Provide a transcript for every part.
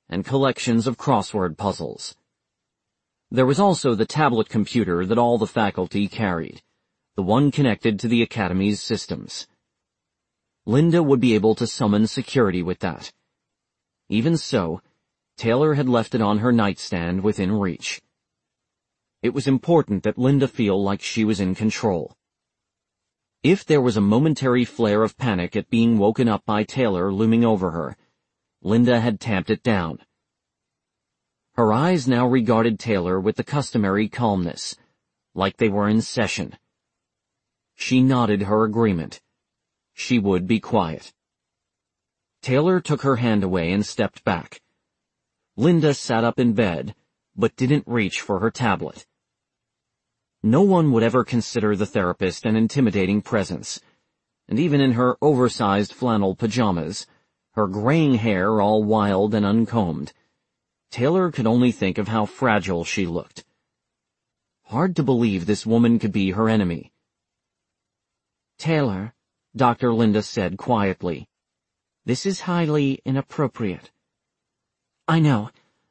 and collections of crossword puzzles. There was also the tablet computer that all the faculty carried, the one connected to the Academy's systems. Linda would be able to summon security with that. Even so, Taylor had left it on her nightstand within reach. It was important that Linda feel like she was in control. If there was a momentary flare of panic at being woken up by Taylor looming over her, Linda had tamped it down. Her eyes now regarded Taylor with the customary calmness, like they were in session. She nodded her agreement. She would be quiet. Taylor took her hand away and stepped back. Linda sat up in bed, but didn't reach for her tablet. No one would ever consider the therapist an intimidating presence, and even in her oversized flannel pajamas, her graying hair all wild and uncombed, Taylor could only think of how fragile she looked. Hard to believe this woman could be her enemy. "Taylor," Dr. Linda said quietly, "this is highly inappropriate." I know.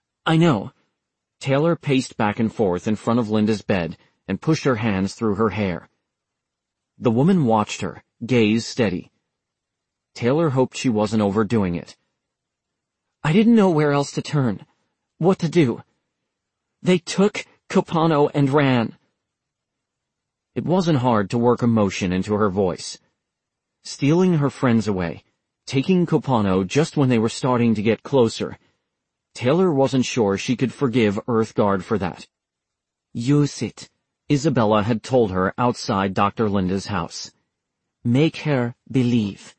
Taylor paced back and forth in front of Linda's bed and pushed her hands through her hair. The woman watched her, gaze steady. Taylor hoped she wasn't overdoing it. "I didn't know where else to turn. What to do. They took Copano and ran." It wasn't hard to work emotion into her voice. Stealing her friends away, taking Copano just when they were starting to get closer, Taylor wasn't sure she could forgive Earthguard for that. "Use it," Isabella had told her outside Dr. Linda's house. "Make her believe."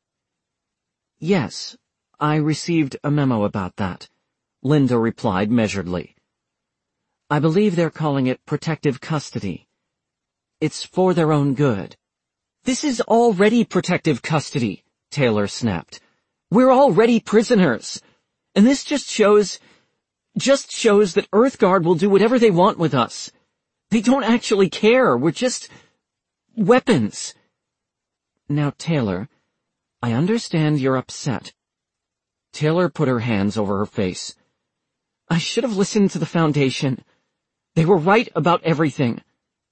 "Yes, I received a memo about that," Linda replied measuredly. "I believe they're calling it protective custody. It's for their own good." "This is already protective custody," Taylor snapped. "We're already prisoners. And this just shows that Earthguard will do whatever they want with us. They don't actually care. We're just weapons." "Now, Taylor, I understand you're upset." Taylor put her hands over her face. "I should have listened to the Foundation. They were right about everything."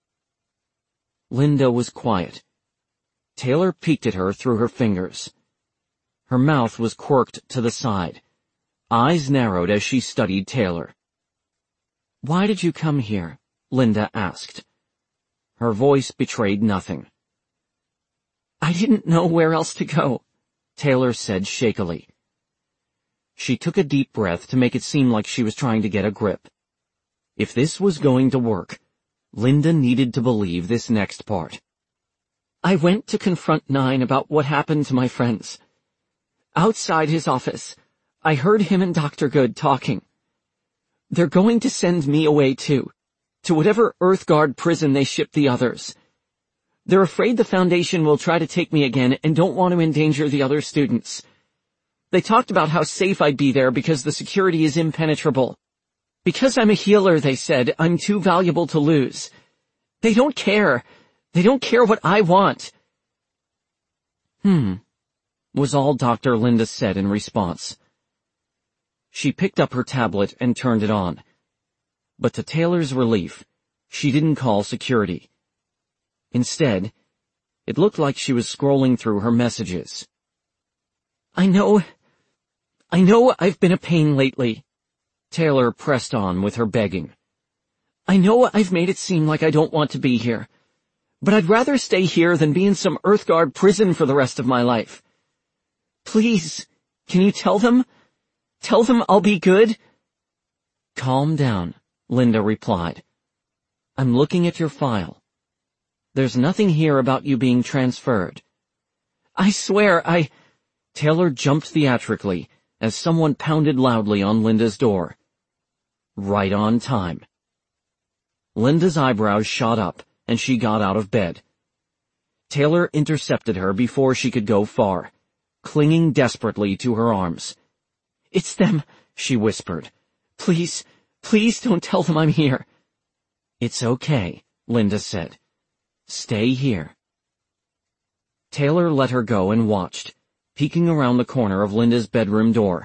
Linda was quiet. Taylor peeked at her through her fingers. Her mouth was quirked to the side. Eyes narrowed as she studied Taylor. "Why did you come here?" Linda asked. Her voice betrayed nothing. "I didn't know where else to go," Taylor said shakily. She took a deep breath to make it seem like she was trying to get a grip. If this was going to work, Linda needed to believe this next part. "I went to confront Nine about what happened to my friends. Outside his office, I heard him and Dr. Good talking. They're going to send me away too, to whatever Earthguard prison they ship the others. They're afraid the Foundation will try to take me again and don't want to endanger the other students. They talked about how safe I'd be there because the security is impenetrable. Because I'm a healer, they said, I'm too valuable to lose. They don't care. They don't care what I want." Was all Dr. Linda said in response. She picked up her tablet and turned it on. But to Taylor's relief, she didn't call security. Instead, it looked like she was scrolling through her messages. I know I've been a pain lately," Taylor pressed on with her begging. "I know I've made it seem like I don't want to be here, but I'd rather stay here than be in some Earthguard prison for the rest of my life. Please, can you tell them? Tell them I'll be good?" "Calm down," Linda replied. "I'm looking at your file. There's nothing here about you being transferred." "I swear Taylor jumped theatrically as someone pounded loudly on Linda's door. Right on time. Linda's eyebrows shot up, and she got out of bed. Taylor intercepted her before she could go far, clinging desperately to her arms. "It's them," she whispered. Please don't tell them I'm here." "It's okay," Linda said. "Stay here." Taylor let her go and watched, peeking around the corner of Linda's bedroom door,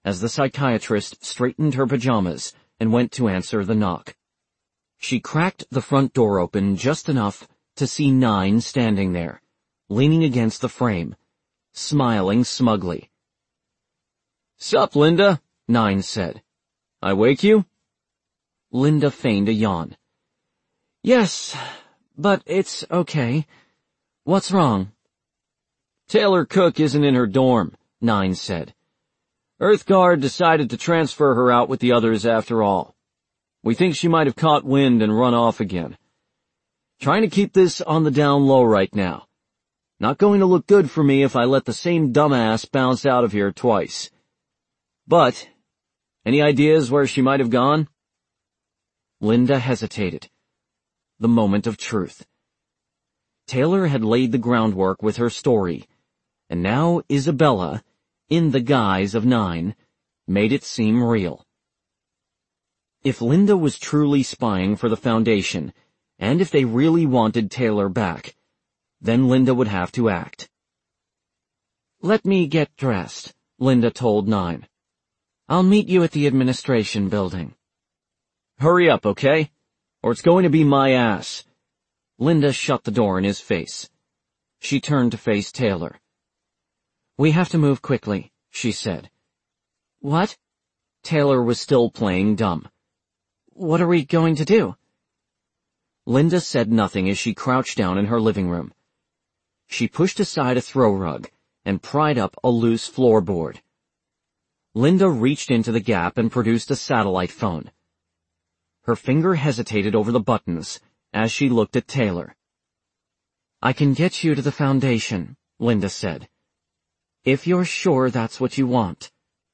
as the psychiatrist straightened her pajamas and went to answer the knock. She cracked the front door open just enough to see Nine standing there, leaning against the frame, smiling smugly. "Sup, Linda?" Nine said. "I wake you?" Linda feigned a yawn. "Yes, but it's okay. What's wrong?" "Taylor Cook isn't in her dorm," Nine said. "Earthguard decided to transfer her out with the others after all. We think she might have caught wind and run off again. Trying to keep this on the down low right now. Not going to look good for me if I let the same dumbass bounce out of here twice. But, any ideas where she might have gone?" Linda hesitated. The moment of truth. Taylor had laid the groundwork with her story, and now Isabella, in the guise of Nine, made it seem real. If Linda was truly spying for the Foundation, and if they really wanted Taylor back, then Linda would have to act. "Let me get dressed," Linda told Nine. "I'll meet you at the administration building." "Hurry up, okay? Or it's going to be my ass." Linda shut the door in his face. She turned to face Taylor. "We have to move quickly," she said. "What?" Taylor was still playing dumb. "What are we going to do?" Linda said nothing as she crouched down in her living room. She pushed aside a throw rug and pried up a loose floorboard. Linda reached into the gap and produced a satellite phone. Her finger hesitated over the buttons as she looked at Taylor. "I can get you to the Foundation," Linda said. "If you're sure that's what you want."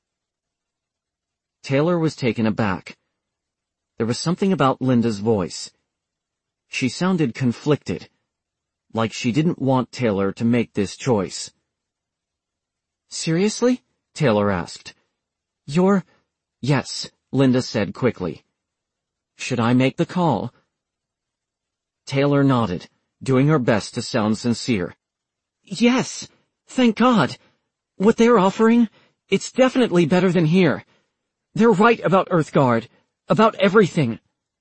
Taylor was taken aback. There was something about Linda's voice. She sounded conflicted, like she didn't want Taylor to make this choice. "Seriously?" Taylor asked. "Yes," Linda said quickly. "Should I make the call?" Taylor nodded, doing her best to sound sincere. "Yes, thank God. What they're offering, it's definitely better than here. They're right about Earthguard, about everything."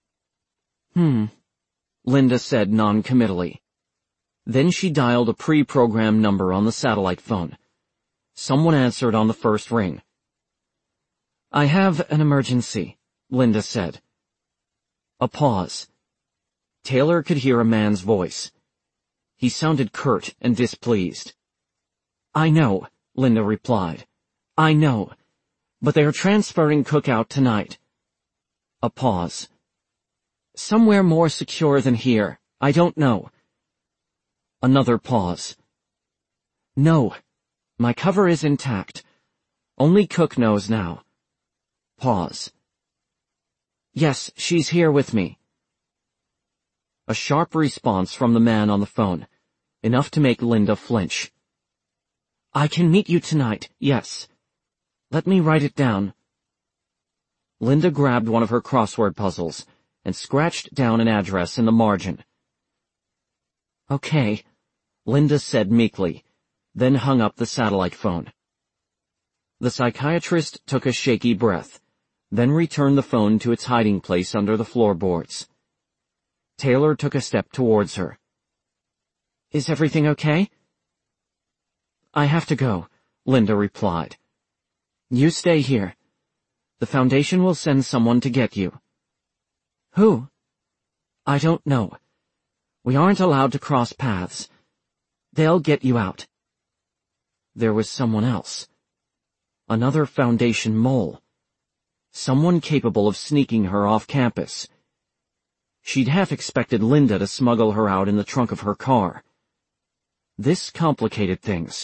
Linda said non-committally. Then she dialed a pre-programmed number on the satellite phone. Someone answered on the first ring. "I have an emergency," Linda said. A pause. Taylor could hear a man's voice. He sounded curt and displeased. "I know," Linda replied. "I know. But they are transferring Cook out tonight." A pause. "Somewhere more secure than here. I don't know." Another pause. "No. My cover is intact. Only Cook knows now." Pause. "Yes, she's here with me." A sharp response from the man on the phone, enough to make Linda flinch. "I can meet you tonight, yes. Let me write it down." Linda grabbed one of her crossword puzzles and scratched down an address in the margin. "Okay," Linda said meekly, then hung up the satellite phone. The psychiatrist took a shaky breath, then returned the phone to its hiding place under the floorboards. Taylor took a step towards her. "Is everything okay?" "I have to go," Linda replied. "You stay here. The Foundation will send someone to get you." "Who?" "I don't know. We aren't allowed to cross paths. They'll get you out." There was someone else. Another Foundation mole. Someone capable of sneaking her off campus. She'd half expected Linda to smuggle her out in the trunk of her car. This complicated things.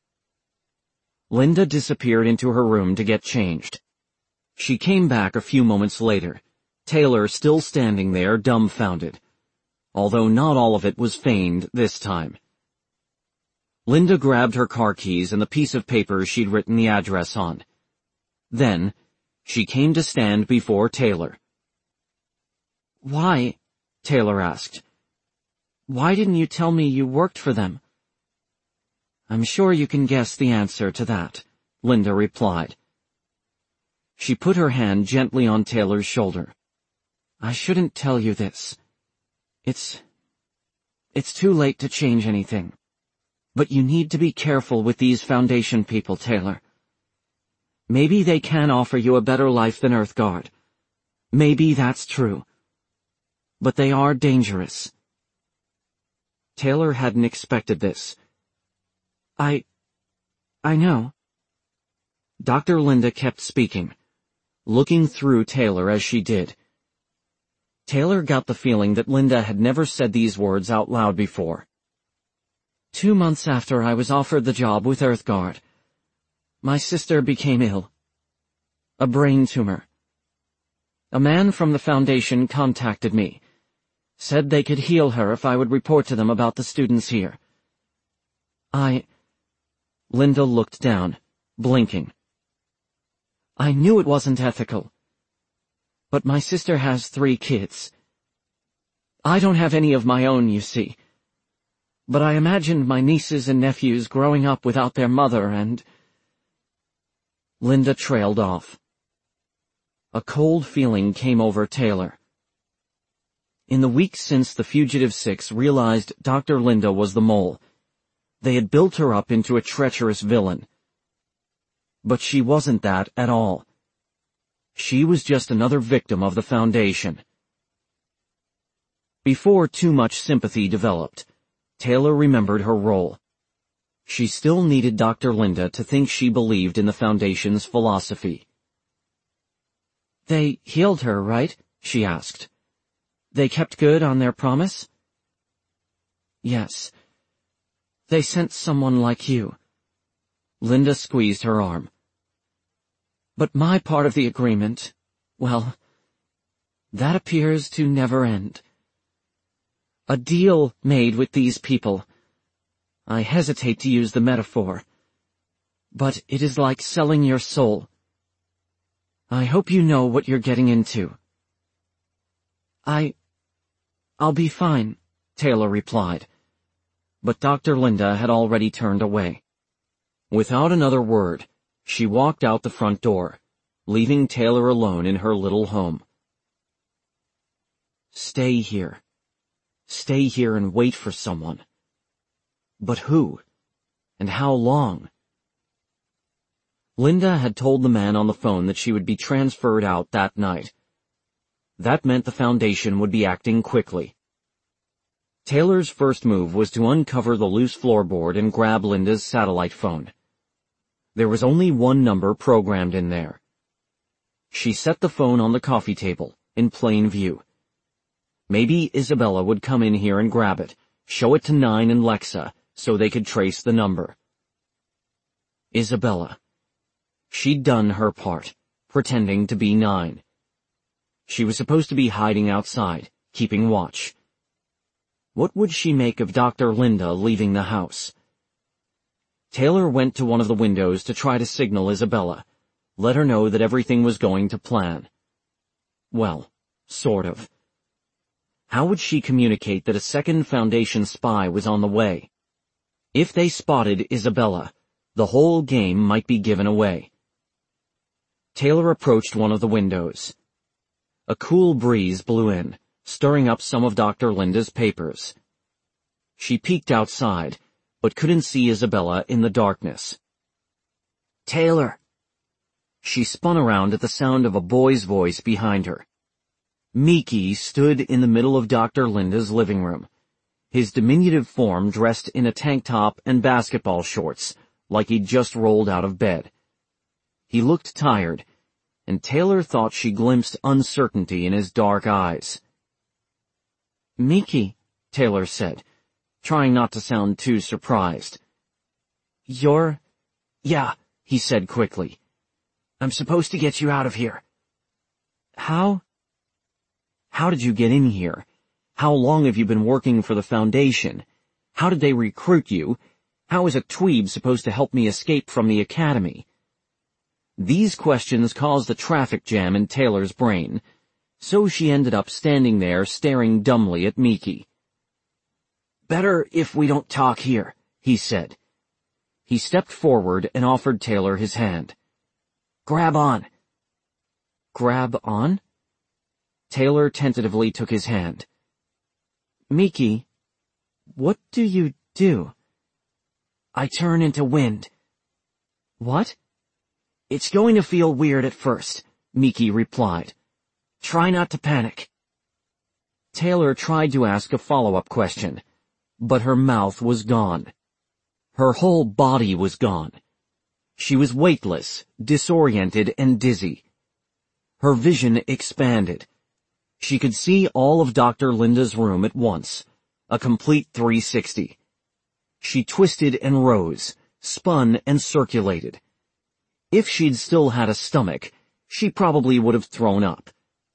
Linda disappeared into her room to get changed. She came back a few moments later, Taylor still standing there dumbfounded, although not all of it was feigned this time. Linda grabbed her car keys and the piece of paper she'd written the address on. Then, she came to stand before Taylor. "Why?" Taylor asked. "Why didn't you tell me you worked for them?" "I'm sure you can guess the answer to that," Linda replied. She put her hand gently on Taylor's shoulder. I shouldn't tell you this. It's too late to change anything. But you need to be careful with these Foundation people, Taylor. Maybe they can offer you a better life than Earthguard. Maybe that's true. But they are dangerous. Taylor hadn't expected this. I know. Dr. Linda kept speaking, looking through Taylor as she did. Taylor got the feeling that Linda had never said these words out loud before. 2 months after I was offered the job with Earthguard, my sister became ill. A brain tumor. A man from the Foundation contacted me, said they could heal her if I would report to them about the students here. Linda looked down, blinking. I knew it wasn't ethical. But my sister has 3 kids. I don't have any of my own, you see. But I imagined my nieces and nephews growing up without their mother and... Linda trailed off. A cold feeling came over Taylor. In the weeks since the Fugitive Six realized Dr. Linda was the mole, they had built her up into a treacherous villain. But she wasn't that at all. She was just another victim of the Foundation. Before too much sympathy developed, Taylor remembered her role. She still needed Dr. Linda to think she believed in the Foundation's philosophy. They healed her, right? She asked. They kept good on their promise? Yes. They sent someone like you. Linda squeezed her arm. But my part of the agreement, well, that appears to never end. A deal made with these people. I hesitate to use the metaphor, but it is like selling your soul. I hope you know what you're getting into. I'll be fine, Taylor replied, but Dr. Linda had already turned away. Without another word, she walked out the front door, leaving Taylor alone in her little home. Stay here. Stay here and wait for someone. But who? And how long? Linda had told the man on the phone that she would be transferred out that night. That meant the Foundation would be acting quickly. Taylor's first move was to uncover the loose floorboard and grab Linda's satellite phone. There was only one number programmed in there. She set the phone on the coffee table, in plain view. Maybe Isabella would come in here and grab it, show it to Nine and Lexa, so they could trace the number. Isabella. She'd done her part, pretending to be Nine. She was supposed to be hiding outside, keeping watch. What would she make of Dr. Linda leaving the house? Taylor went to one of the windows to try to signal Isabella, let her know that everything was going to plan. Well, sort of. How would she communicate that a second Foundation spy was on the way? If they spotted Isabella, the whole game might be given away. Taylor approached one of the windows. A cool breeze blew in, stirring up some of Dr. Linda's papers. She peeked outside, but couldn't see Isabella in the darkness. Taylor! She spun around at the sound of a boy's voice behind her. Miki stood in the middle of Dr. Linda's living room, his diminutive form dressed in a tank top and basketball shorts, like he'd just rolled out of bed. He looked tired, and Taylor thought she glimpsed uncertainty in his dark eyes. Miki, Taylor said, trying not to sound too surprised. You're... Yeah, he said quickly. I'm supposed to get you out of here. How? How did you get in here? How long have you been working for the Foundation? How did they recruit you? How is a tweeb supposed to help me escape from the academy? These questions caused a traffic jam in Taylor's brain, so she ended up standing there staring dumbly at Miki. Better if we don't talk here, he said. He stepped forward and offered Taylor his hand. Grab on. grab on? Taylor tentatively took his hand. Miki, what do you do? I turn into wind. What? It's going to feel weird at first, Miki replied. Try not to panic. Taylor tried to ask a follow-up question, but her mouth was gone. Her whole body was gone. She was weightless, disoriented, and dizzy. Her vision expanded. She could see all of Dr. Linda's room at once, a complete 360. She twisted and rose, spun and circulated. If she'd still had a stomach, she probably would have thrown up.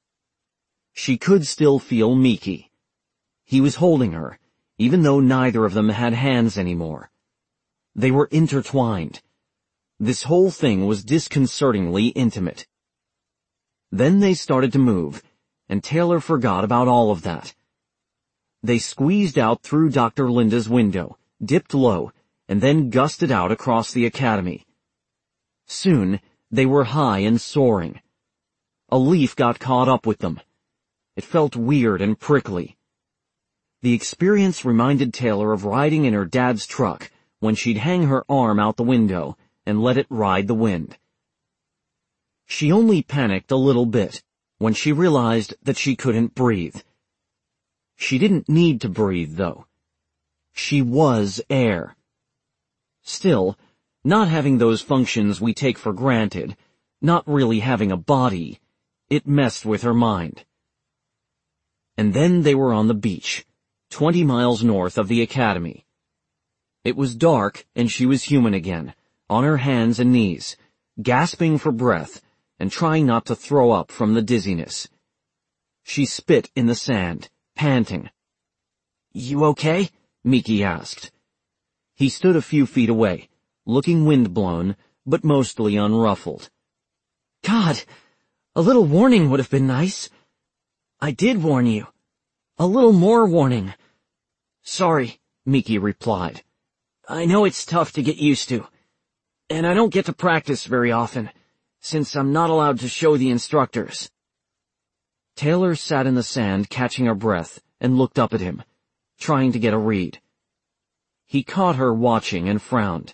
She could still feel Miki. He was holding her, even though neither of them had hands anymore. They were intertwined. This whole thing was disconcertingly intimate. Then they started to move, and Taylor forgot about all of that. They squeezed out through Dr. Linda's window, dipped low, and then gusted out across the academy. Soon, they were high and soaring. A leaf got caught up with them. It felt weird and prickly. The experience reminded Taylor of riding in her dad's truck when she'd hang her arm out the window and let it ride the wind. She only panicked a little bit when she realized that she couldn't breathe. She didn't need to breathe, though. She was air. Still, not having those functions we take for granted, not really having a body, it messed with her mind. And then they were on the beach, 20 miles north of the academy. It was dark and she was human again, on her hands and knees, gasping for breath and trying not to throw up from the dizziness. She spit in the sand, panting. You okay? Miki asked. He stood a few feet away, looking windblown, but mostly unruffled. God, a little warning would have been nice. I did warn you. A little more warning. Sorry, Miki replied. I know it's tough to get used to, and I don't get to practice very often, since I'm not allowed to show the instructors. Taylor sat in the sand catching her breath and looked up at him, trying to get a read. He caught her watching and frowned.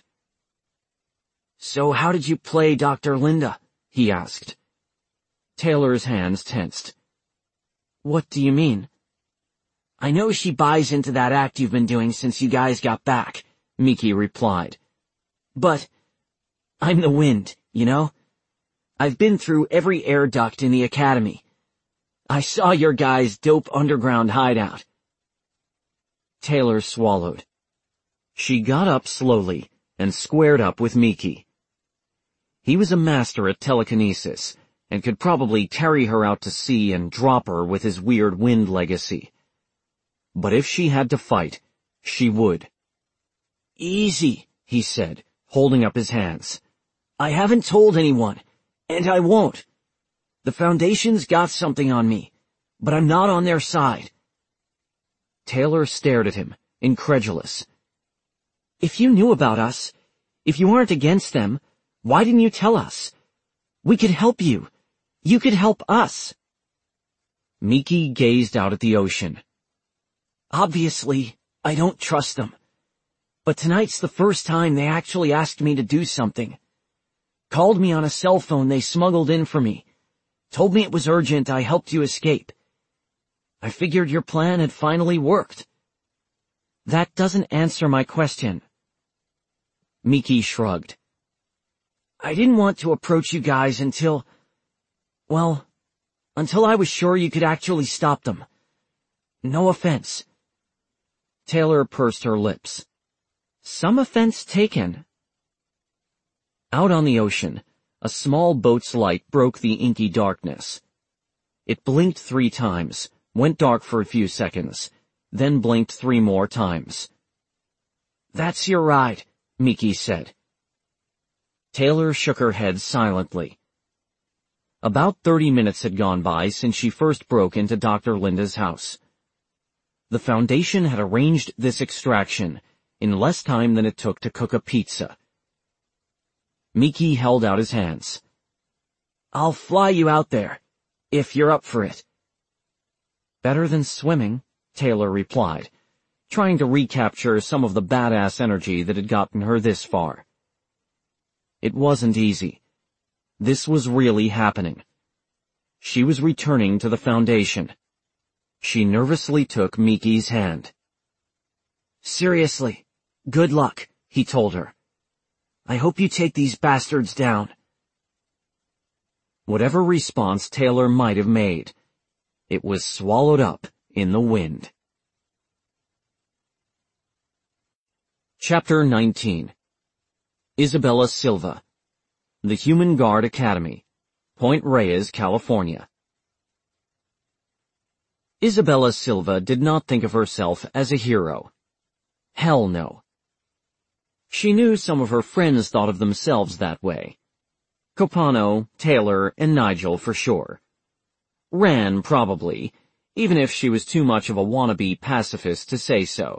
So how did you play Dr. Linda? He asked. Taylor's hands tensed. What do you mean? I know she buys into that act you've been doing since you guys got back, Miki replied. But I'm the wind, you know? I've been through every air duct in the academy. I saw your guys' dope underground hideout. Taylor swallowed. She got up slowly and squared up with Miki. He was a master at telekinesis and could probably carry her out to sea and drop her with his weird wind legacy. But if she had to fight, she would. Easy, he said, holding up his hands. I haven't told anyone, and I won't. The Foundation's got something on me, but I'm not on their side. Taylor stared at him, incredulous. If you knew about us, if you aren't against them, why didn't you tell us? We could help you. You could help us. Miki gazed out at the ocean. Obviously, I don't trust them. But tonight's the first time they actually asked me to do something. Called me on a cell phone they smuggled in for me. Told me it was urgent I helped you escape. I figured your plan had finally worked. That doesn't answer my question. Miki shrugged. I didn't want to approach you guys until I was sure you could actually stop them. No offense. Taylor pursed her lips. Some offense taken. Out on the ocean, a small boat's light broke the inky darkness. It blinked 3 times, went dark for a few seconds, then blinked 3 more times. That's your ride, Miki said. Taylor shook her head silently. About 30 minutes had gone by since she first broke into Dr. Linda's house. The Foundation had arranged this extraction in less time than it took to cook a pizza. Miki held out his hands. I'll fly you out there, if you're up for it. Better than swimming, Taylor replied, trying to recapture some of the badass energy that had gotten her this far. It wasn't easy. This was really happening. She was returning to the Foundation. She nervously took Miki's hand. Seriously, good luck, he told her. I hope you take these bastards down. Whatever response Taylor might have made, it was swallowed up in the wind. Chapter 19. Isabella Silva, The Human Guard Academy, Point Reyes, California. Isabella Silva did not think of herself as a hero. Hell no. She knew some of her friends thought of themselves that way. Copano, Taylor, and Nigel for sure. Ran, probably, even if she was too much of a wannabe pacifist to say so.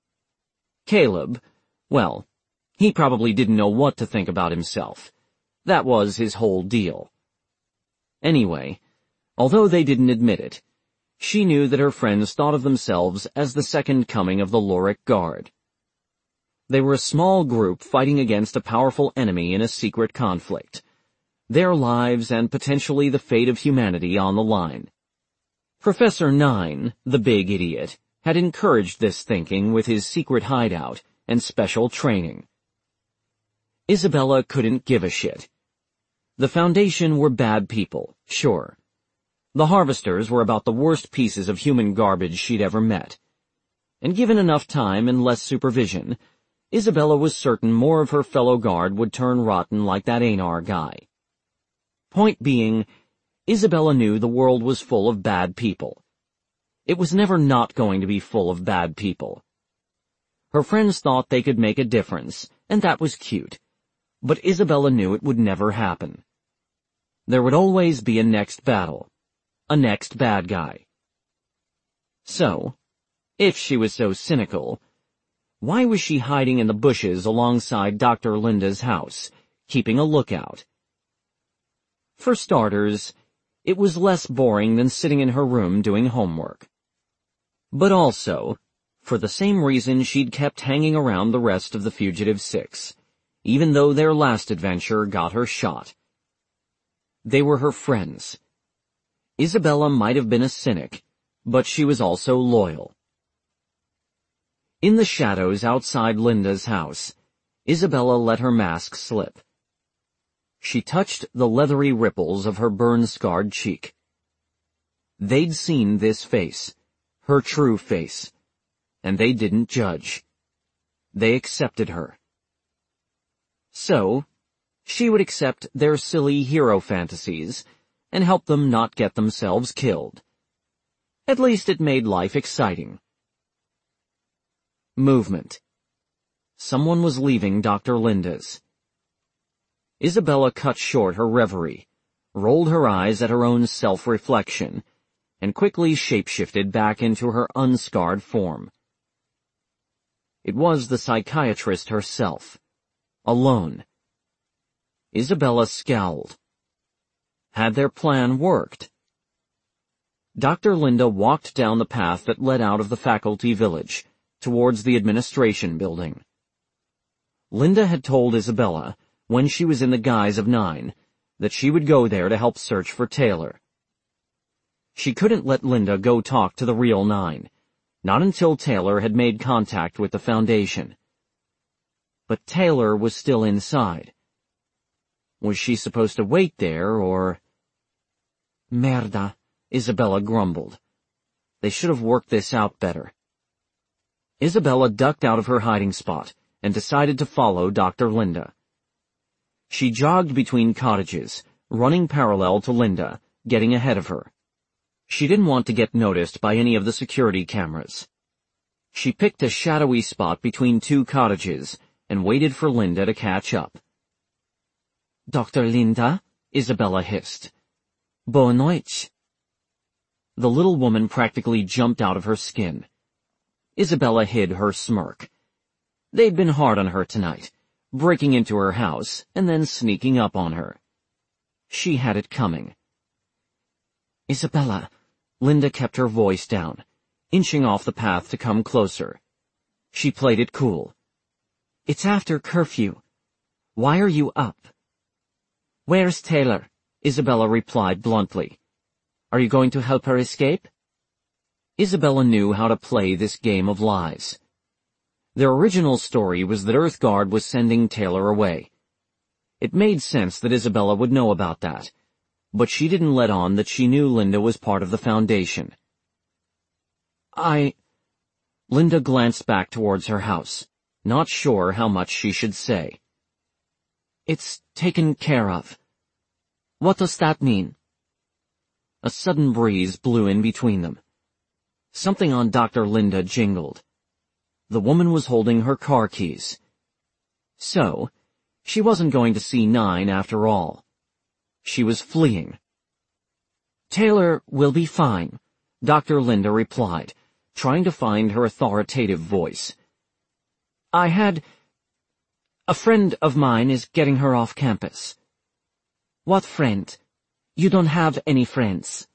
Caleb, well, he probably didn't know what to think about himself. That was his whole deal. Anyway, although they didn't admit it, she knew that her friends thought of themselves as the second coming of the Loric Guard. They were a small group fighting against a powerful enemy in a secret conflict. Their lives and potentially the fate of humanity on the line. Professor Nine, the big idiot, had encouraged this thinking with his secret hideout and special training. Isabella couldn't give a shit. The Foundation were bad people, sure. The Harvesters were about the worst pieces of human garbage she'd ever met. And given enough time and less supervision, Isabella was certain more of her fellow guard would turn rotten like that Anar guy. Point being, Isabella knew the world was full of bad people. It was never not going to be full of bad people. Her friends thought they could make a difference, and that was cute. But Isabella knew it would never happen. There would always be a next battle. A next bad guy. So, if she was so cynical, why was she hiding in the bushes alongside Dr. Linda's house, keeping a lookout? For starters, it was less boring than sitting in her room doing homework. But also, for the same reason she'd kept hanging around the rest of the Fugitive Six, even though their last adventure got her shot. They were her friends. Isabella might have been a cynic, but she was also loyal. In the shadows outside Linda's house, Isabella let her mask slip. She touched the leathery ripples of her burn-scarred cheek. They'd seen this face, her true face, and they didn't judge. They accepted her. So, she would accept their silly hero fantasies and help them not get themselves killed. At least it made life exciting. Movement. Someone was leaving Dr. Linda's. Isabella cut short her reverie, rolled her eyes at her own self-reflection, and quickly shapeshifted back into her unscarred form. It was the psychiatrist herself, alone. Isabella scowled. Had their plan worked? Dr. Linda walked down the path that led out of the faculty village, towards the administration building. Linda had told Isabella, when she was in the guise of Nine, that she would go there to help search for Taylor. She couldn't let Linda go talk to the real Nine, not until Taylor had made contact with the Foundation. But Taylor was still inside. Was she supposed to wait there, or... Merda, Isabella grumbled. They should have worked this out better. Isabella ducked out of her hiding spot and decided to follow Dr. Linda. She jogged between cottages, running parallel to Linda, getting ahead of her. She didn't want to get noticed by any of the security cameras. She picked a shadowy spot between two cottages and waited for Linda to catch up. "Dr. Linda?" Isabella hissed. "Boa noite." The little woman practically jumped out of her skin. Isabella hid her smirk. They'd been hard on her tonight, breaking into her house and then sneaking up on her. She had it coming. Isabella, Linda kept her voice down, inching off the path to come closer. She played it cool. it's after curfew. Why are you up? Where's Taylor? Isabella replied bluntly. Are you going to help her escape? Isabella knew how to play this game of lies. Their original story was that Earthguard was sending Taylor away. It made sense that Isabella would know about that, but she didn't let on that she knew Linda was part of the Foundation. Linda glanced back towards her house, not sure how much she should say. It's taken care of. What does that mean? A sudden breeze blew in between them. Something on Dr. Linda jingled. The woman was holding her car keys. So, she wasn't going to see 9 after all. She was fleeing. Taylor will be fine, Dr. Linda replied, trying to find her authoritative voice. A friend of mine is getting her off campus. What friend? You don't have any friends.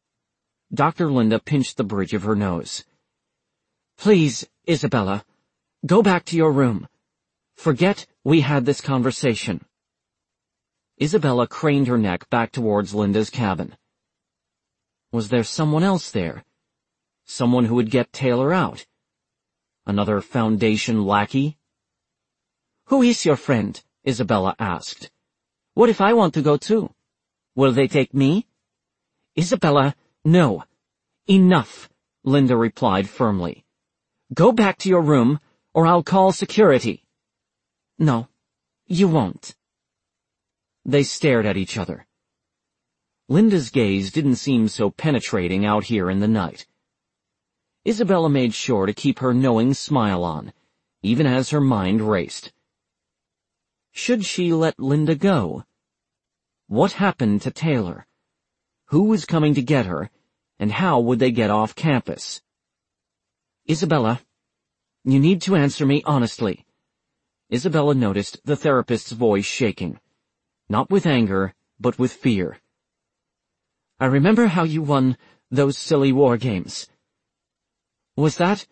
Dr. Linda pinched the bridge of her nose. Please, Isabella, go back to your room. Forget we had this conversation. Isabella craned her neck back towards Linda's cabin. Was there someone else there? Someone who would get Taylor out? Another Foundation lackey? Who is your friend? Isabella asked. What if I want to go too? Will they take me? Isabella, no. Enough, Linda replied firmly. Go back to your room, or I'll call security. No, you won't. They stared at each other. Linda's gaze didn't seem so penetrating out here in the night. Isabella made sure to keep her knowing smile on, even as her mind raced. Should she let Linda go? What happened to Taylor? Who was coming to get her, and how would they get off campus? Isabella, you need to answer me honestly. Isabella noticed the therapist's voice shaking, not with anger, but with fear. I remember how you won those silly war games. Was that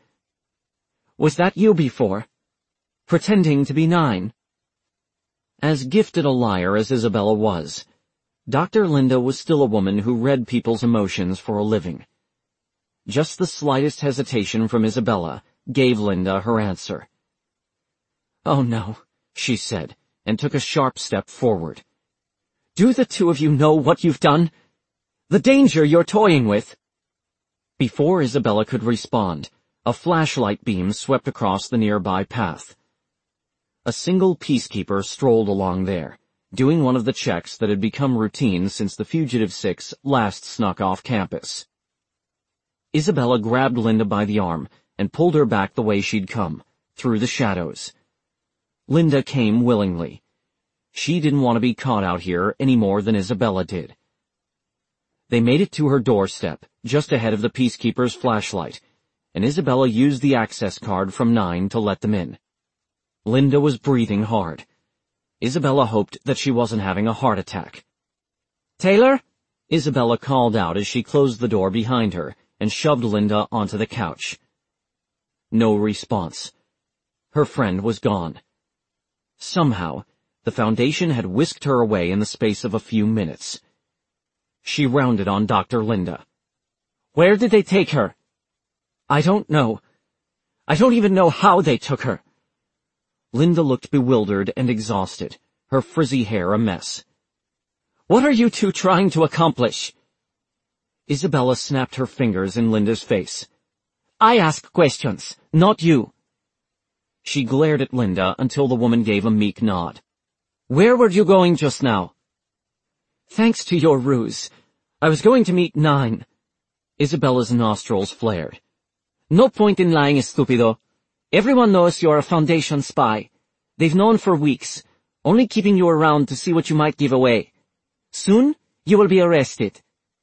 you before? Pretending to be 9? As gifted a liar as Isabella was, Dr. Linda was still a woman who read people's emotions for a living. Just the slightest hesitation from Isabella gave Linda her answer. Oh no, she said, and took a sharp step forward. Do the two of you know what you've done? The danger you're toying with? Before Isabella could respond, a flashlight beam swept across the nearby path. A single peacekeeper strolled along there, doing one of the checks that had become routine since the Fugitive 6 last snuck off campus. Isabella grabbed Linda by the arm and pulled her back the way she'd come, through the shadows. Linda came willingly. She didn't want to be caught out here any more than Isabella did. They made it to her doorstep, just ahead of the peacekeeper's flashlight, and Isabella used the access card from 9 to let them in. Linda was breathing hard. Isabella hoped that she wasn't having a heart attack. Taylor? Isabella called out as she closed the door behind her and shoved Linda onto the couch. No response. Her friend was gone. Somehow, the Foundation had whisked her away in the space of a few minutes. She rounded on Dr. Linda. Where did they take her? I don't know. I don't even know how they took her. Linda looked bewildered and exhausted, her frizzy hair a mess. What are you two trying to accomplish? Isabella snapped her fingers in Linda's face. I ask questions, not you. She glared at Linda until the woman gave a meek nod. Where were you going just now? Thanks to your ruse, I was going to meet 9. Isabella's nostrils flared. No point in lying, estupido. Everyone knows you're a Foundation spy. They've known for weeks, only keeping you around to see what you might give away. Soon, you will be arrested.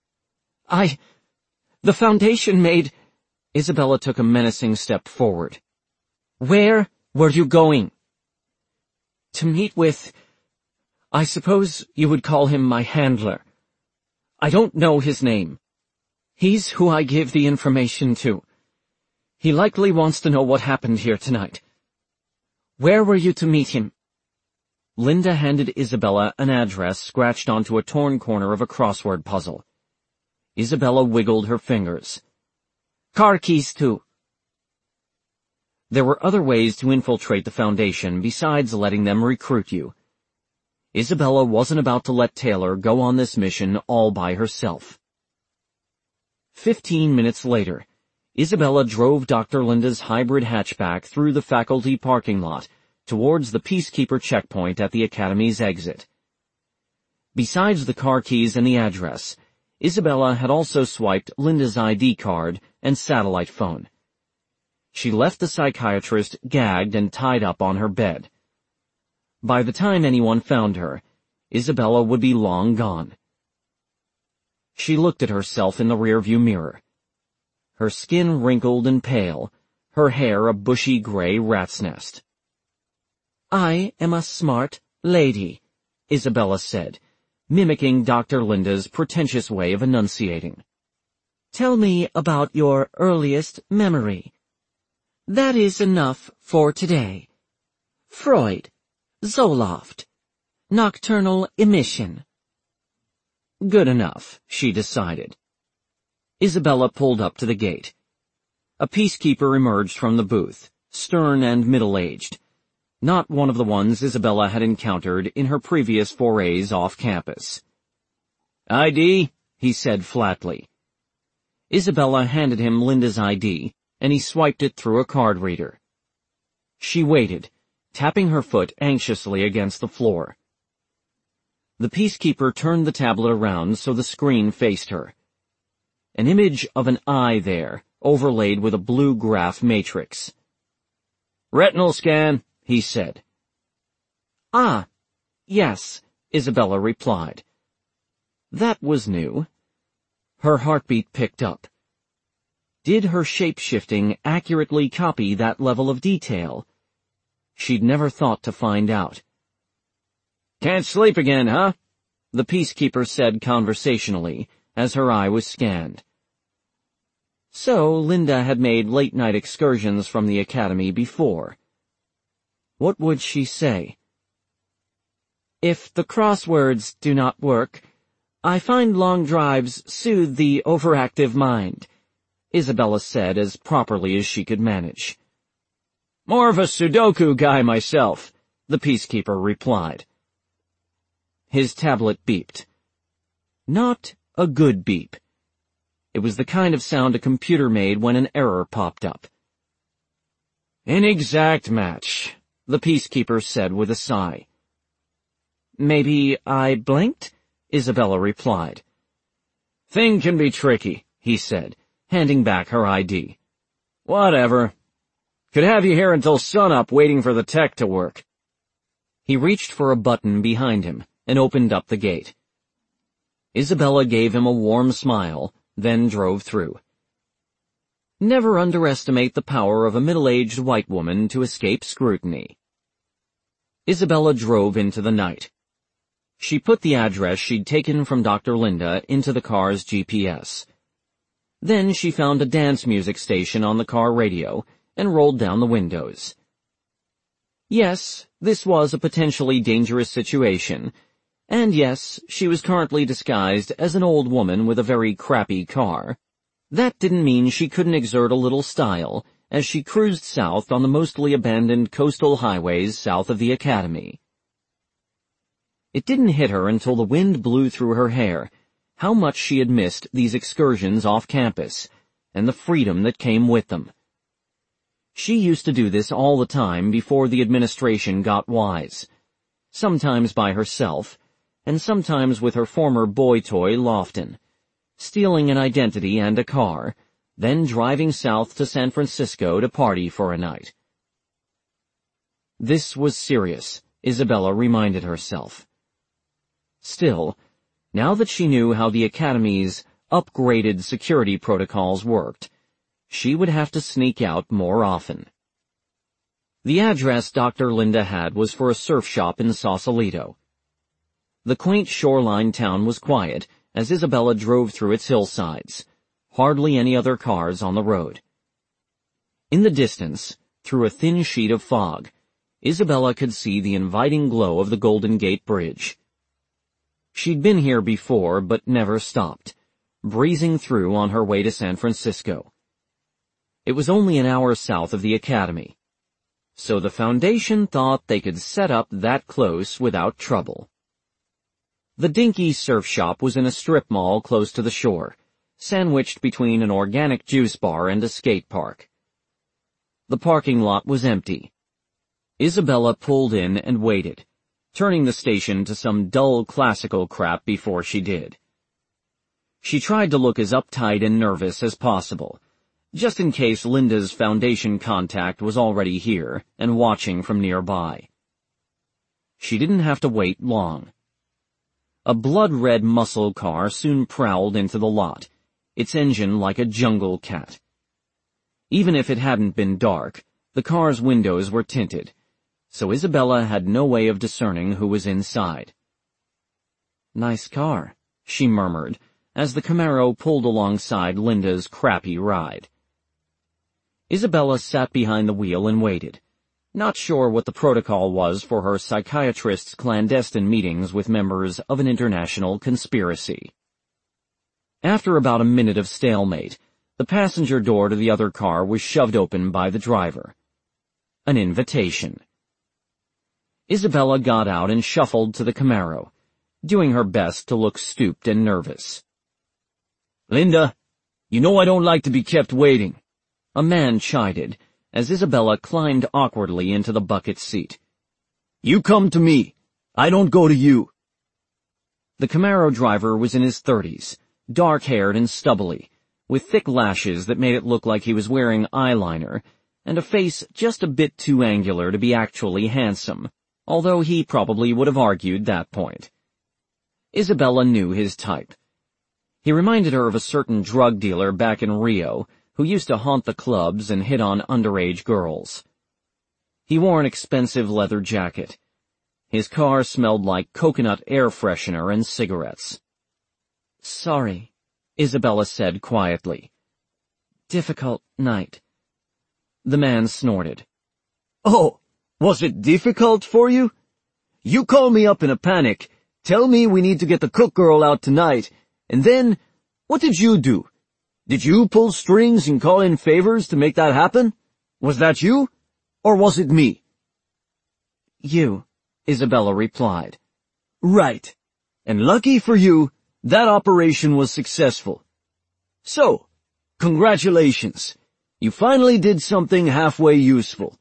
The Foundation made... Isabella took a menacing step forward. Where were you going? To meet with... I suppose you would call him my handler. I don't know his name. He's who I give the information to. He likely wants to know what happened here tonight. Where were you to meet him?" Linda handed Isabella an address scratched onto a torn corner of a crossword puzzle. Isabella wiggled her fingers. "Car keys, too." There were other ways to infiltrate the Foundation besides letting them recruit you. Isabella wasn't about to let Taylor go on this mission all by herself. 15 minutes later, Isabella drove Dr. Linda's hybrid hatchback through the faculty parking lot towards the Peacekeeper checkpoint at the Academy's exit. Besides the car keys and the address, Isabella had also swiped Linda's ID card and satellite phone. She left the psychiatrist gagged and tied up on her bed. By the time anyone found her, Isabella would be long gone. She looked at herself in the rearview mirror. Her skin wrinkled and pale, her hair a bushy gray rat's nest. "I am a smart lady," Isabella said, mimicking Dr. Linda's pretentious way of enunciating. "Tell me about your earliest memory. That is enough for today. Freud, Zoloft, nocturnal emission." Good enough, she decided. Isabella pulled up to the gate. A peacekeeper emerged from the booth, stern and middle-aged. Not one of the ones Isabella had encountered in her previous forays off campus. "ID," he said flatly. Isabella handed him Linda's ID, and he swiped it through a card reader. She waited, tapping her foot anxiously against the floor. The peacekeeper turned the tablet around so the screen faced her. An image of an eye there, overlaid with a blue graph matrix. "Retinal scan," he said. "Ah, yes," Isabella replied. That was new. Her heartbeat picked up. Did her shape-shifting accurately copy that level of detail? She'd never thought to find out. "Can't sleep again, huh?" the peacekeeper said conversationally as her eye was scanned. So Linda had made late-night excursions from the Academy before. What would she say? "If the crosswords do not work, I find long drives soothe the overactive mind," Isabella said as properly as she could manage. "More of a Sudoku guy myself," the peacekeeper replied. His tablet beeped. Not a good beep. It was the kind of sound a computer made when an error popped up. "Inexact match," the peacekeeper said with a sigh. "Maybe I blinked?" Isabella replied. "Thing can be tricky," he said, handing back her ID. "Whatever. Could have you here until sunup waiting for the tech to work." He reached for a button behind him and opened up the gate. Isabella gave him a warm smile, then drove through. Never underestimate the power of a middle-aged white woman to escape scrutiny. Isabella drove into the night. She put the address she'd taken from Dr. Linda into the car's GPS. Then she found a dance music station on the car radio and rolled down the windows. Yes, this was a potentially dangerous situation, and yes, she was currently disguised as an old woman with a very crappy car. That didn't mean she couldn't exert a little style as she cruised south on the mostly abandoned coastal highways south of the Academy. It didn't hit her until the wind blew through her hair how much she had missed these excursions off campus and the freedom that came with them. She used to do this all the time before the administration got wise, sometimes by herself, and sometimes with her former boy toy Lofton, stealing an identity and a car, then driving south to San Francisco to party for a night. This was serious, Isabella reminded herself. Still, now that she knew how the Academy's upgraded security protocols worked, she would have to sneak out more often. The address Dr. Linda had was for a surf shop in Sausalito. The quaint shoreline town was quiet as Isabella drove through its hillsides. Hardly any other cars on the road. In the distance, through a thin sheet of fog, Isabella could see the inviting glow of the Golden Gate Bridge. She'd been here before, but never stopped, breezing through on her way to San Francisco. It was only an hour south of the academy, so the Foundation thought they could set up that close without trouble. The dinky surf shop was in a strip mall close to the shore, sandwiched between an organic juice bar and a skate park. The parking lot was empty. Isabella pulled in and waited, turning the station to some dull classical crap before she did. She tried to look as uptight and nervous as possible, just in case Linda's Foundation contact was already here and watching from nearby. She didn't have to wait long. A blood-red muscle car soon prowled into the lot, its engine like a jungle cat. Even if it hadn't been dark, the car's windows were tinted, so Isabella had no way of discerning who was inside. "Nice car," she murmured, as the Camaro pulled alongside Linda's crappy ride. Isabella sat behind the wheel and waited, not sure what the protocol was for her psychiatrist's clandestine meetings with members of an international conspiracy. After about a minute of stalemate, the passenger door to the other car was shoved open by the driver. An invitation. Isabella got out and shuffled to the Camaro, doing her best to look stooped and nervous. "Linda, you know I don't like to be kept waiting," a man chided, as Isabella climbed awkwardly into the bucket seat. "You come to me. I don't go to you." The Camaro driver was in his 30s, dark-haired and stubbly, with thick lashes that made it look like he was wearing eyeliner, and a face just a bit too angular to be actually handsome, although he probably would have argued that point. Isabella knew his type. He reminded her of a certain drug dealer back in Rio who used to haunt the clubs and hit on underage girls. He wore an expensive leather jacket. His car smelled like coconut air freshener and cigarettes. "Sorry," Isabella said quietly. "Difficult night." The man snorted. "Oh, was it difficult for you? You call me up in a panic, tell me we need to get the cook girl out tonight, and then, what did you do? Did you pull strings and call in favors to make that happen? Was that you? Or was it me?" "You," Isabella replied. "Right. And lucky for you, that operation was successful. So, congratulations. You finally did something halfway useful."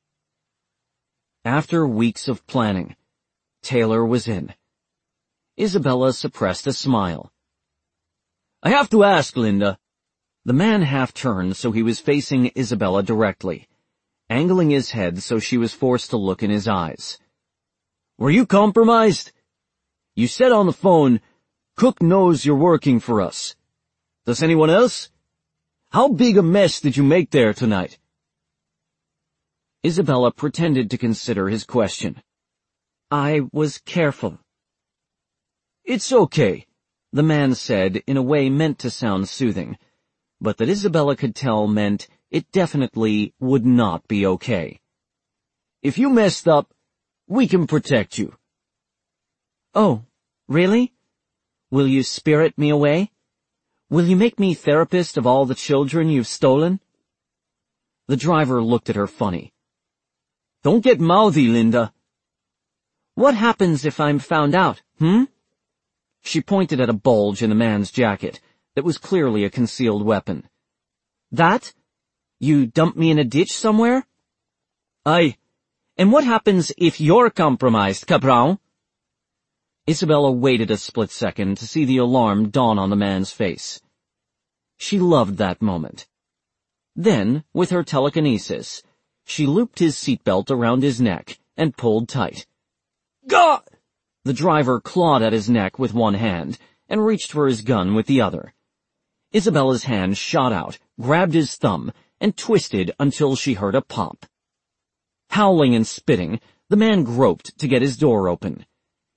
After weeks of planning, Taylor was in. Isabella suppressed a smile. "I have to ask, Linda." The man half-turned so he was facing Isabella directly, angling his head so she was forced to look in his eyes. "Were you compromised? You said on the phone, 'Cook knows you're working for us.' Does anyone else? How big a mess did you make there tonight?" Isabella pretended to consider his question. "I was careful." "It's okay," the man said in a way meant to sound soothing, but that Isabella could tell meant it definitely would not be okay. "If you messed up, we can protect you." "Oh, really? Will you spirit me away? Will you make me therapist of all the children you've stolen?" The driver looked at her funny. "Don't get mouthy, Linda." "What happens if I'm found out, She pointed at a bulge in the man's jacket that was clearly a concealed weapon. "That? You dump me in a ditch somewhere?" "Aye. And what happens if you're compromised, Cabral?" Isabella waited a split second to see the alarm dawn on the man's face. She loved that moment. Then, with her telekinesis, she looped his seatbelt around his neck and pulled tight. "Gah!" The driver clawed at his neck with one hand and reached for his gun with the other. Isabella's hand shot out, grabbed his thumb, and twisted until she heard a pop. Howling and spitting, the man groped to get his door open.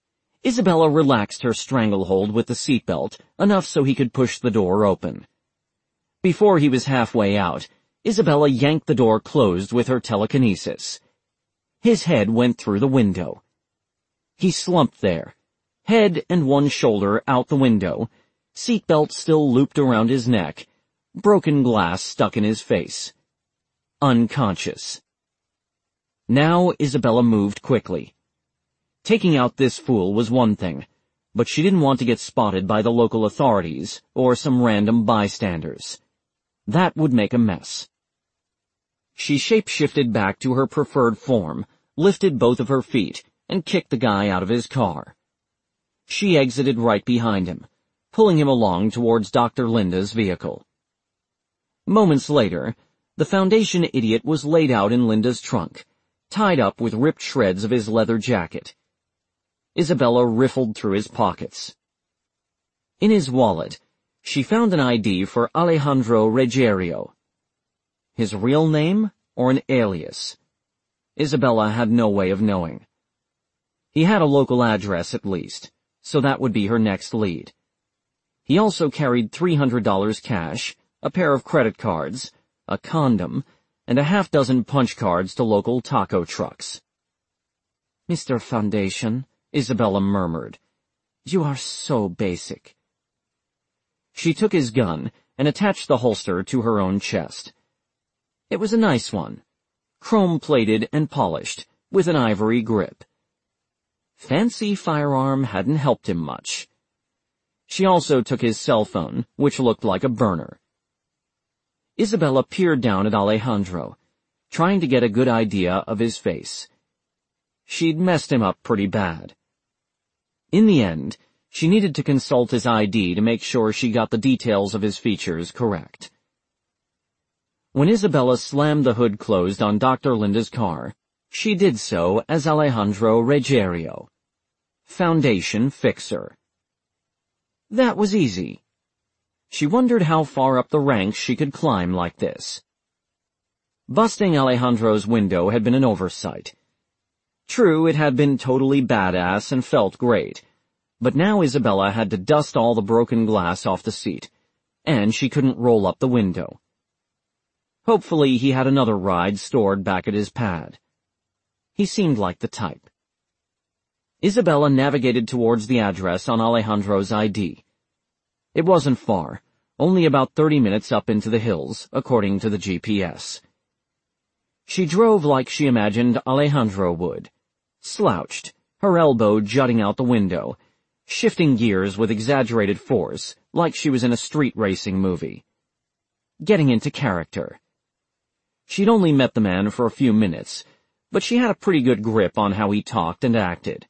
Isabella relaxed her stranglehold with the seatbelt enough so he could push the door open. Before he was halfway out, Isabella yanked the door closed with her telekinesis. His head went through the window. He slumped there, head and one shoulder out the window, seatbelt still looped around his neck, broken glass stuck in his face. Unconscious. Now Isabella moved quickly. Taking out this fool was one thing, but she didn't want to get spotted by the local authorities or some random bystanders. That would make a mess. She shape-shifted back to her preferred form, lifted both of her feet, and kicked the guy out of his car. She exited right behind him, pulling him along towards Dr. Linda's vehicle. Moments later, the Foundation idiot was laid out in Linda's trunk, tied up with ripped shreds of his leather jacket. Isabella riffled through his pockets. In his wallet, she found an ID for Alejandro Ruggiero. His real name or an alias? Isabella had no way of knowing. He had a local address at least, so that would be her next lead. He also carried $300 cash, a pair of credit cards, a condom, and a half-dozen punch cards to local taco trucks. "Mr. Foundation," Isabella murmured, "you are so basic." She took his gun and attached the holster to her own chest. It was a nice one, chrome-plated and polished, with an ivory grip. Fancy firearm hadn't helped him much. She also took his cell phone, which looked like a burner. Isabella peered down at Alejandro, trying to get a good idea of his face. She'd messed him up pretty bad. In the end, she needed to consult his ID to make sure she got the details of his features correct. When Isabella slammed the hood closed on Dr. Linda's car, she did so as Alejandro Ruggiero, Foundation Fixer. That was easy. She wondered how far up the ranks she could climb like this. Busting Alejandro's window had been an oversight. True, it had been totally badass and felt great, but now Isabella had to dust all the broken glass off the seat, and she couldn't roll up the window. Hopefully he had another ride stored back at his pad. He seemed like the type. Isabella navigated towards the address on Alejandro's ID. It wasn't far, only about 30 minutes up into the hills, according to the GPS. She drove like she imagined Alejandro would, slouched, her elbow jutting out the window, shifting gears with exaggerated force, like she was in a street racing movie. Getting into character. She'd only met the man for a few minutes, but she had a pretty good grip on how he talked and acted.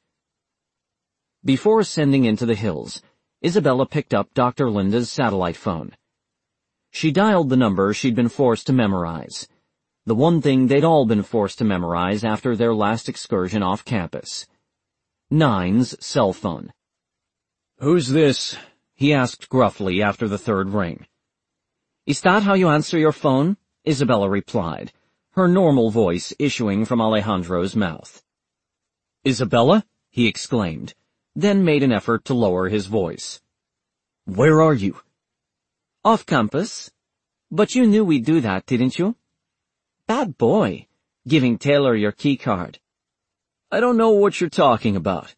Before ascending into the hills, Isabella picked up Dr. Linda's satellite phone. She dialed the number she'd been forced to memorize, the one thing they'd all been forced to memorize after their last excursion off campus. Nine's cell phone. "Who's this?" he asked gruffly after the third ring. "Is that how you answer your phone?" Isabella replied, her normal voice issuing from Alejandro's mouth. "Isabella?" he exclaimed, then made an effort to lower his voice. "Where are you?" "Off campus. But you knew we'd do that, didn't you? Bad boy, giving Taylor your key card." "I don't know what you're talking about."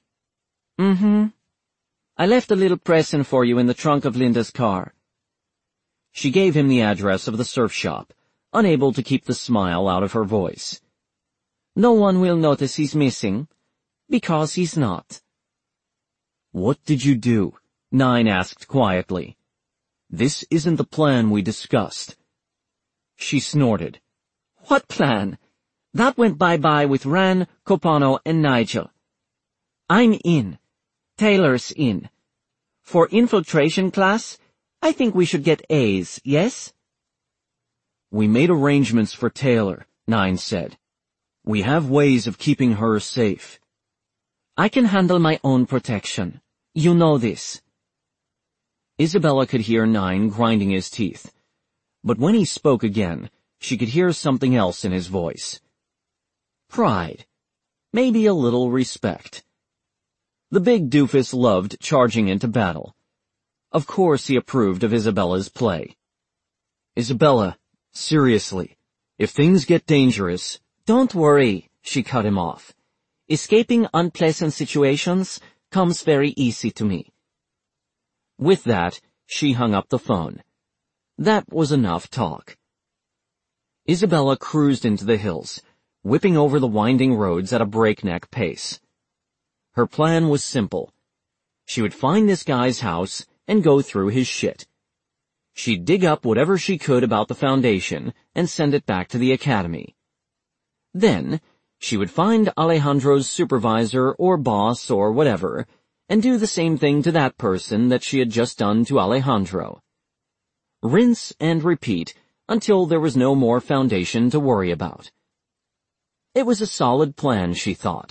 I left a little present for you in the trunk of Linda's car." She gave him the address of the surf shop, unable to keep the smile out of her voice. "No one will notice he's missing, because he's not." "What did you do?" Nine asked quietly. "This isn't the plan we discussed." She snorted. "What plan? That went bye-bye with Ran, Copano, and Nigel. I'm in. Taylor's in. For infiltration class, I think we should get A's, yes?" "We made arrangements for Taylor," Nine said. "We have ways of keeping her safe." "I can handle my own protection. You know this." Isabella could hear Nine grinding his teeth, but when he spoke again, she could hear something else in his voice. Pride. Maybe a little respect. The big doofus loved charging into battle. Of course he approved of Isabella's play. "Isabella, seriously, if things get dangerous—" "Don't worry," she cut him off. "Escaping unpleasant situations comes very easy to me." With that, she hung up the phone. That was enough talk. Isabella cruised into the hills, whipping over the winding roads at a breakneck pace. Her plan was simple. She would find this guy's house and go through his shit. She'd dig up whatever she could about the Foundation and send it back to the Academy. Then, she would find Alejandro's supervisor or boss or whatever, and do the same thing to that person that she had just done to Alejandro. Rinse and repeat until there was no more Foundation to worry about. It was a solid plan, she thought.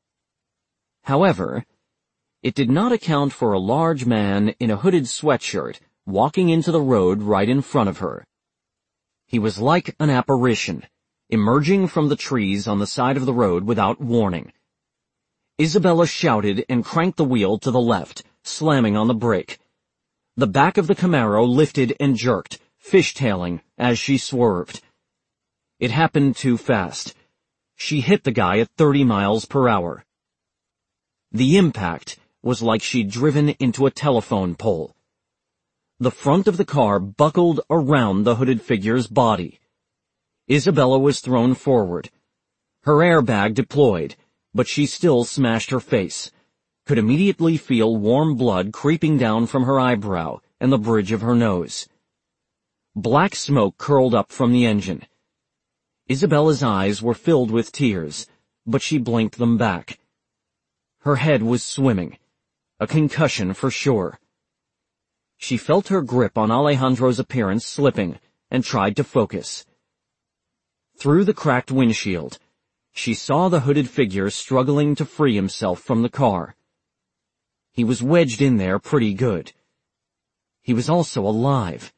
However, it did not account for a large man in a hooded sweatshirt walking into the road right in front of her. He was like an apparition, emerging from the trees on the side of the road without warning. Isabella shouted and cranked the wheel to the left, slamming on the brake. The back of the Camaro lifted and jerked, fishtailing as she swerved. It happened too fast. She hit the guy at 30 miles per hour. The impact was like she'd driven into a telephone pole. The front of the car buckled around the hooded figure's body. Isabella was thrown forward. Her airbag deployed, but she still smashed her face, could immediately feel warm blood creeping down from her eyebrow and the bridge of her nose. Black smoke curled up from the engine. Isabella's eyes were filled with tears, but she blinked them back. Her head was swimming. A concussion for sure. She felt her grip on Alejandro's appearance slipping and tried to focus. Through the cracked windshield, she saw the hooded figure struggling to free himself from the car. He was wedged in there pretty good. He was also alive.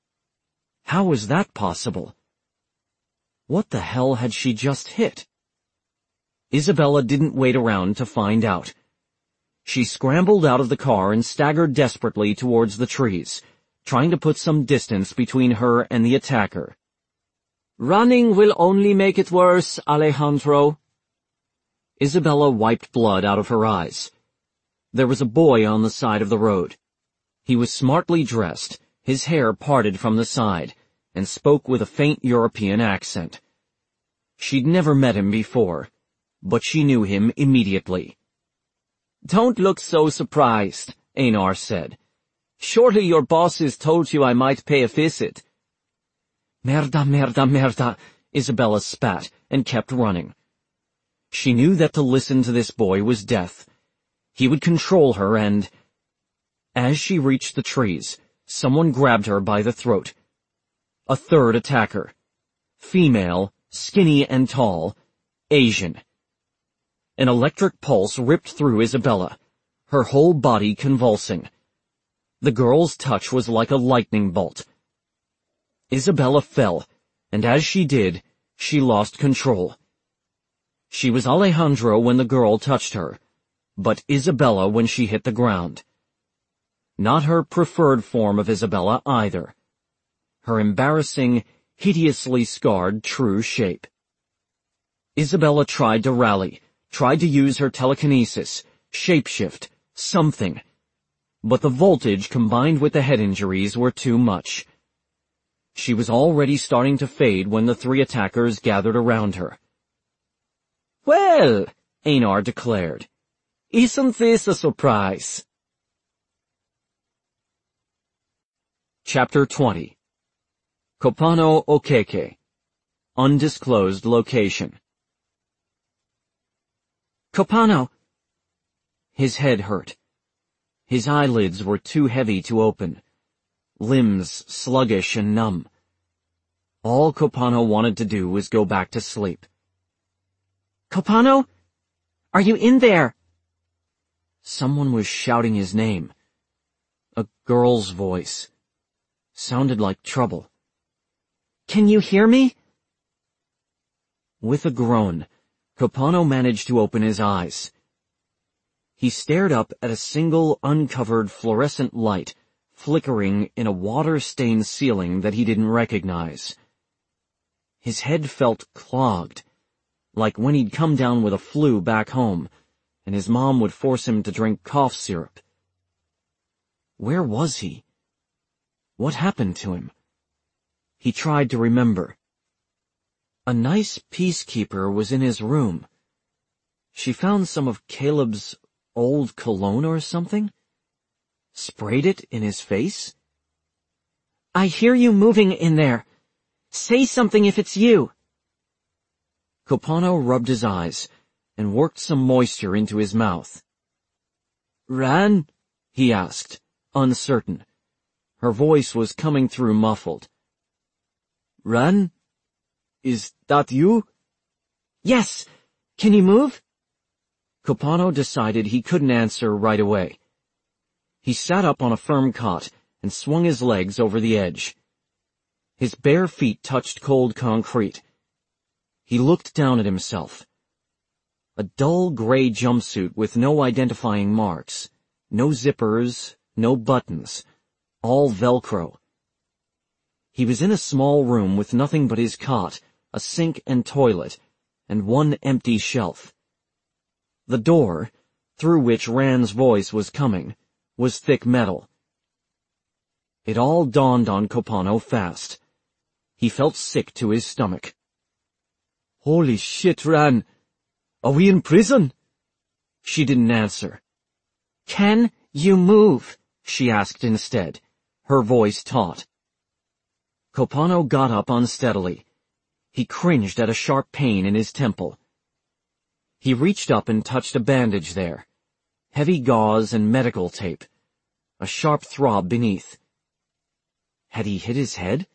How was that possible? What the hell had she just hit? Isabella didn't wait around to find out. She scrambled out of the car and staggered desperately towards the trees, trying to put some distance between her and the attacker. "Running will only make it worse, Alejandro." Isabella wiped blood out of her eyes. There was a boy on the side of the road. He was smartly dressed, his hair parted from the side, and spoke with a faint European accent. She'd never met him before, but she knew him immediately. "Don't look so surprised," Einar said. "Surely your bosses told you I might pay a visit." "Merda, merda, merda," Isabella spat and kept running. She knew that to listen to this boy was death. He would control her and... As she reached the trees, someone grabbed her by the throat. A third attacker. Female, skinny and tall, Asian. An electric pulse ripped through Isabella, her whole body convulsing. The girl's touch was like a lightning bolt. Isabella fell, and as she did, she lost control. She was Alejandro when the girl touched her, but Isabella when she hit the ground. Not her preferred form of Isabella either. Her embarrassing, hideously scarred true shape. Isabella tried to rally, tried to use her telekinesis, shapeshift, something. But the voltage combined with the head injuries were too much. She was already starting to fade when the three attackers gathered around her. "Well," Einar declared, "isn't this a surprise?" Chapter 20. Copano Okeke. Undisclosed location. "Copano." His head hurt. His eyelids were too heavy to open. Limbs sluggish and numb. All Copano wanted to do was go back to sleep. "Copano? Are you in there?" Someone was shouting his name. A girl's voice. Sounded like trouble. "Can you hear me?" With a groan, Copano managed to open his eyes. He stared up at a single uncovered fluorescent light flickering in a water-stained ceiling that he didn't recognize. His head felt clogged, like when he'd come down with a flu back home, and his mom would force him to drink cough syrup. Where was he? What happened to him? He tried to remember. A nice peacekeeper was in his room. She found some of Caleb's old cologne or something? Sprayed it in his face? I hear you moving in there. Say something if it's you. Kopano rubbed his eyes and worked some moisture into his mouth. Ran? He asked, uncertain. Her voice was coming through muffled. Ran? Is that you? Yes. Can you move? Kopano decided he couldn't answer right away. He sat up on a firm cot and swung his legs over the edge. His bare feet touched cold concrete. He looked down at himself. A dull gray jumpsuit with no identifying marks, no zippers, no buttons, all Velcro. He was in a small room with nothing but his cot, a sink and toilet, and one empty shelf. The door, through which Ran's voice was coming, was thick metal. It all dawned on Kopano fast. He felt sick to his stomach. Holy shit, Ran! Are we in prison? She didn't answer. Can you move? She asked instead, her voice taut. Kopano got up unsteadily. He cringed at a sharp pain in his temple. He reached up and touched a bandage there. Heavy gauze and medical tape. A sharp throb beneath. Had he hit his head?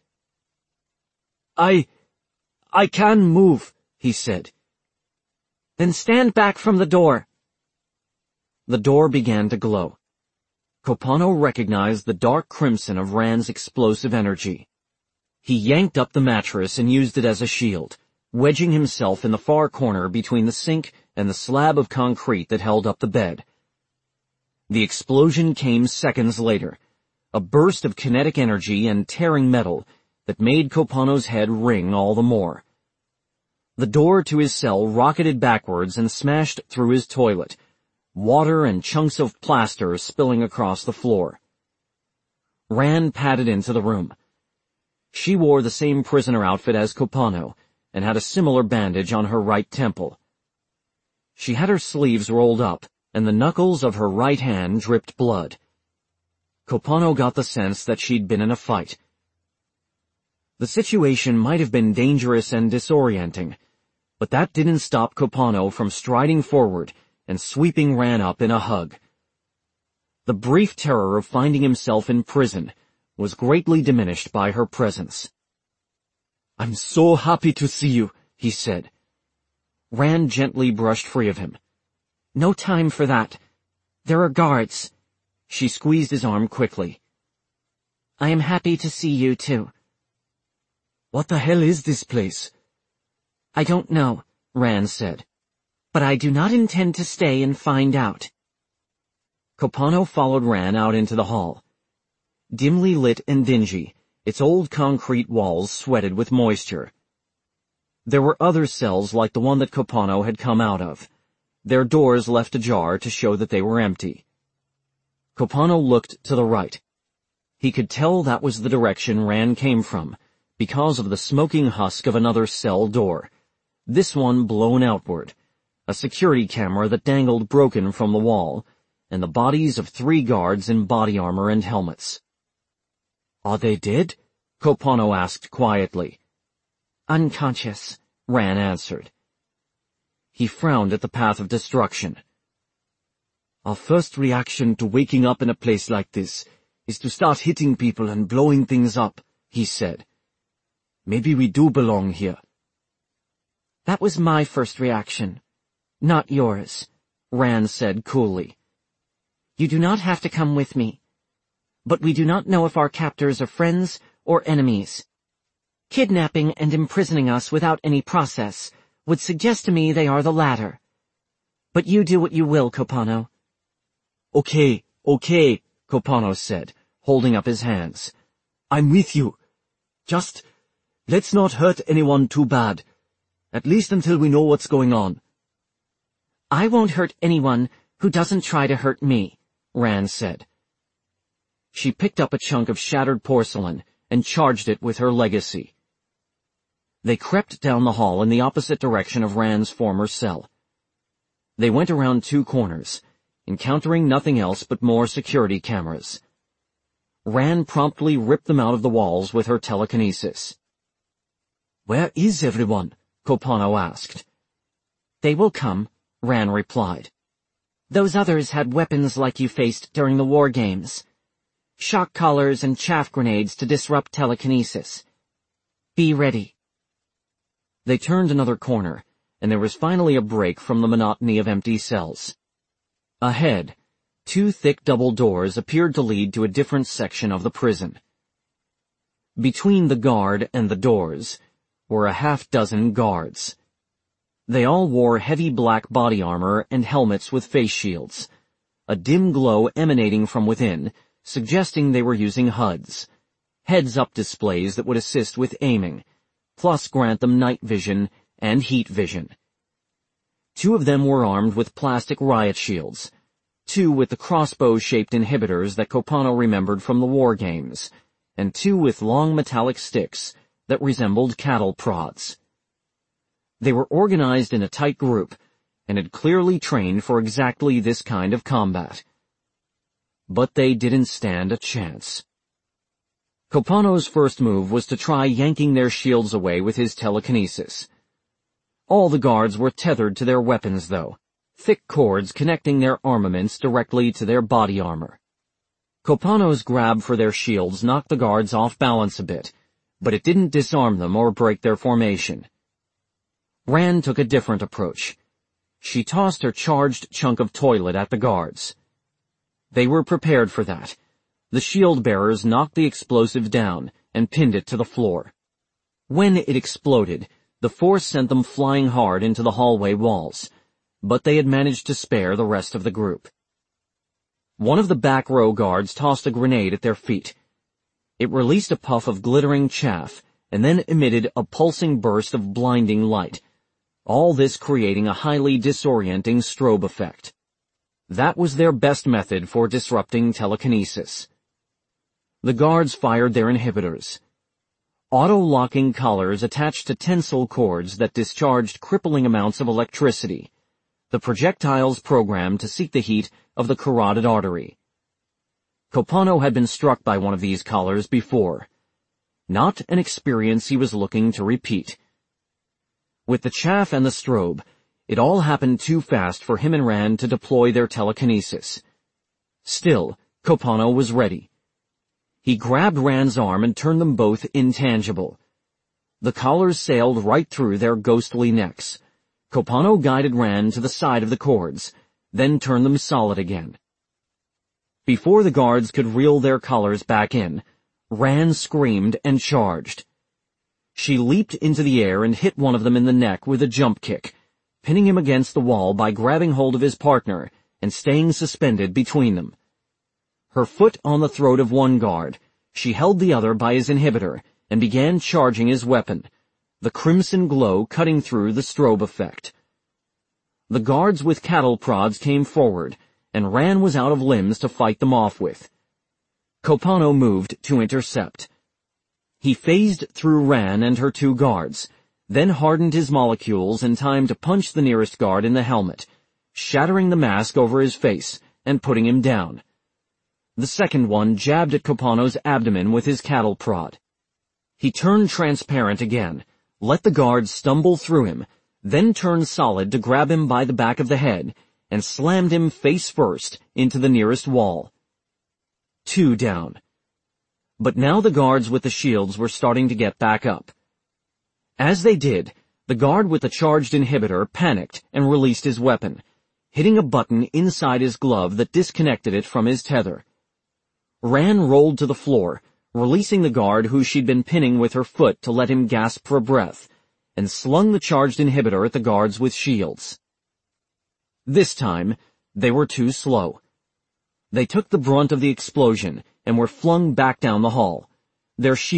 I can move, he said. Then stand back from the door. The door began to glow. Kopano recognized the dark crimson of Ran's explosive energy. He yanked up the mattress and used it as a shield, wedging himself in the far corner between the sink and the slab of concrete that held up the bed. The explosion came seconds later, a burst of kinetic energy and tearing metal that made Kopano's head ring all the more. The door to his cell rocketed backwards and smashed through his toilet, water and chunks of plaster spilling across the floor. Ran padded into the room. She wore the same prisoner outfit as Kopano and had a similar bandage on her right temple. She had her sleeves rolled up, and the knuckles of her right hand dripped blood. Kopano got the sense that she'd been in a fight. The situation might have been dangerous and disorienting, but that didn't stop Kopano from striding forward and sweeping Ran up in a hug. The brief terror of finding himself in prison was greatly diminished by her presence. I'm so happy to see you, he said. Ran gently brushed free of him. No time for that. There are guards. She squeezed his arm quickly. I am happy to see you too. What the hell is this place? I don't know, Ran said. But I do not intend to stay and find out. Kopano followed Ran out into the hall. Dimly lit and dingy, its old concrete walls sweated with moisture. There were other cells like the one that Kopano had come out of, their doors left ajar to show that they were empty. Kopano looked to the right. He could tell that was the direction Ran came from, because of the smoking husk of another cell door, this one blown outward, a security camera that dangled broken from the wall, and the bodies of 3 guards in body armor and helmets. Are they dead? Kopano asked quietly. Unconscious, Ran answered. He frowned at the path of destruction. Our first reaction to waking up in a place like this is to start hitting people and blowing things up, he said. Maybe we do belong here. That was my first reaction, not yours, Ran said coolly. You do not have to come with me. But we do not know if our captors are friends or enemies. Kidnapping and imprisoning us without any process would suggest to me they are the latter. But you do what you will, Kopano. Okay, Kopano said, holding up his hands. I'm with you. Just, let's not hurt anyone too bad. At least until we know what's going on. I won't hurt anyone who doesn't try to hurt me, Ran said. She picked up a chunk of shattered porcelain and charged it with her legacy. They crept down the hall in the opposite direction of Ran's former cell. They went around 2 corners, encountering nothing else but more security cameras. Ran promptly ripped them out of the walls with her telekinesis. Where is everyone? Kopano asked. They will come, Ran replied. Those others had weapons like you faced during the war games. Shock collars and chaff grenades to disrupt telekinesis. Be ready. They turned another corner, and there was finally a break from the monotony of empty cells. Ahead, 2 thick double doors appeared to lead to a different section of the prison. Between the guard and the doors were a half-dozen guards. They all wore heavy black body armor and helmets with face shields, a dim glow emanating from within, suggesting they were using HUDs, heads-up displays that would assist with aiming, plus grant them night vision and heat vision. 2 of them were armed with plastic riot shields, 2 with the crossbow-shaped inhibitors that Kopano remembered from the war games, and 2 with long metallic sticks that resembled cattle prods. They were organized in a tight group, and had clearly trained for exactly this kind of combat. But they didn't stand a chance. Kopano's first move was to try yanking their shields away with his telekinesis. All the guards were tethered to their weapons, though, thick cords connecting their armaments directly to their body armor. Kopano's grab for their shields knocked the guards off balance a bit, but it didn't disarm them or break their formation. Ran took a different approach. She tossed her charged chunk of toilet at the guards. They were prepared for that. The shield bearers knocked the explosive down and pinned it to the floor. When it exploded, the force sent them flying hard into the hallway walls, but they had managed to spare the rest of the group. One of the back row guards tossed a grenade at their feet. It released a puff of glittering chaff and then emitted a pulsing burst of blinding light, all this creating a highly disorienting strobe effect. That was their best method for disrupting telekinesis. The guards fired their inhibitors. Auto-locking collars attached to tensile cords that discharged crippling amounts of electricity. The projectiles programmed to seek the heat of the carotid artery. Kopano had been struck by one of these collars before. Not an experience he was looking to repeat. With the chaff and the strobe, it all happened too fast for him and Ran to deploy their telekinesis. Still, Kopano was ready. He grabbed Ran's arm and turned them both intangible. The collars sailed right through their ghostly necks. Kopano guided Ran to the side of the cords, then turned them solid again. Before the guards could reel their collars back in, Ran screamed and charged. She leaped into the air and hit one of them in the neck with a jump kick, pinning him against the wall by grabbing hold of his partner and staying suspended between them. Her foot on the throat of one guard, she held the other by his inhibitor and began charging his weapon, the crimson glow cutting through the strobe effect. The guards with cattle prods came forward, and Ran was out of limbs to fight them off with. Kopano moved to intercept. He phased through Ran and her 2 guards, then hardened his molecules in time to punch the nearest guard in the helmet, shattering the mask over his face and putting him down. The second one jabbed at Kopano's abdomen with his cattle prod. He turned transparent again, let the guards stumble through him, then turned solid to grab him by the back of the head, and slammed him face first into the nearest wall. 2 down. But now the guards with the shields were starting to get back up. As they did, the guard with the charged inhibitor panicked and released his weapon, hitting a button inside his glove that disconnected it from his tether. Ran rolled to the floor, releasing the guard who she'd been pinning with her foot to let him gasp for breath, and slung the charged inhibitor at the guards with shields. This time, they were too slow. They took the brunt of the explosion and were flung back down the hall. Their shields